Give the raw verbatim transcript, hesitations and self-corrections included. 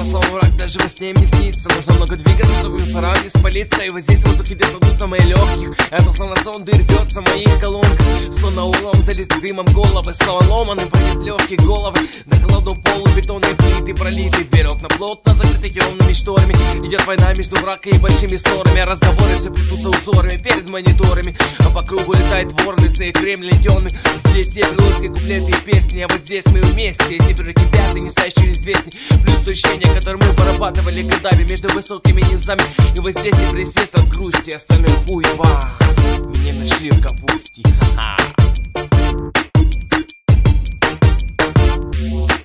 по словам враг, даже во сне мне снится. Нужно много двигаться, чтобы не сорал, не спалиться. И вот здесь в воздухе где-то дутся мои легких. Это словно сонды рвется в моих колонках. Словно улом залиты дымом головы. Снова ломаны, пронес легкие головы. На холодном полу бетонные плиты пролиты. Дверь окна плотно закрыты темными шторами. Идет война между мракой и большими ссорами. А разговоры все плетутся узорами перед мониторами. А по кругу летают вороны, свои Кремль леденый. Здесь все русские куплеты и песни. А вот здесь мы вместе. Эти пироги пятый, не стоящие известней. Плюс то ощущение, которое мы вырабатывали годами между высокими низами. И вот здесь не присест от грусти. Остальной хуй вам. Меня нашли в капусте. Ха-ха.